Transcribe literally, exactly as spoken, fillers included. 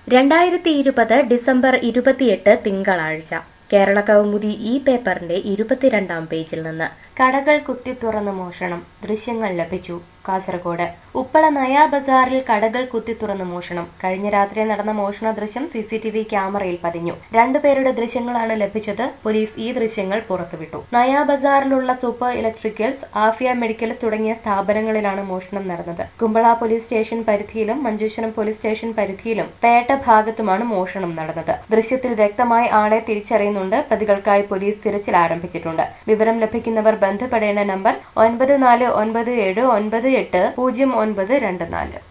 രണ്ടായിരത്തി ഇരുപത് ഡിസംബർ ഇരുപത്തിയെട്ട് തിങ്കളാഴ്ച കേരള കൗമുദി ഈ പേപ്പറിന്റെ ഇരുപത്തിരണ്ടാം പേജിൽ നിന്ന് കടകൾ കുത്തി തുറന്ന് മോഷണം ദൃശ്യങ്ങൾ ലഭിച്ചു കാസർഗോഡ് ഉപ്പള നയാ ബസാറിൽ കടകൾ കുത്തി തുറന്ന് മോഷണം കഴിഞ്ഞ രാത്രി നടന്ന മോഷണ ദൃശ്യം സി സി ടി വി ക്യാമറയിൽ പതിഞ്ഞു രണ്ടുപേരുടെ ദൃശ്യങ്ങളാണ് ലഭിച്ചത് പോലീസ് ഈ ദൃശ്യങ്ങൾ പുറത്തുവിട്ടു നയാ ബസാറിലുള്ള സൂപ്പർ ഇലക്ട്രിക്കൽസ് ആഫിയ മെഡിക്കൽസ് തുടങ്ങിയ സ്ഥാപനങ്ങളിലാണ് മോഷണം നടന്നത് കുമ്പള പോലീസ് സ്റ്റേഷൻ പരിധിയിലും മഞ്ചേശ്വരം പോലീസ് സ്റ്റേഷൻ പരിധിയിലും പേട്ട ഭാഗത്തുമാണ് മോഷണം നടന്നത് ദൃശ്യത്തിൽ വ്യക്തമായി ആളെ തിരിച്ചറിയുന്നുണ്ട് പ്രതികൾക്കായി പോലീസ് തിരച്ചിൽ ആരംഭിച്ചിട്ടുണ്ട് വിവരം ലഭിക്കുന്നവർ ബന്ധപ്പെടേണ്ട നമ്പർ ഒൻപത് നാല് ഒൻപത് ഏഴ് ഒൻപത് എട്ട് പൂജ്യം ഒൻപത് രണ്ട് നാല്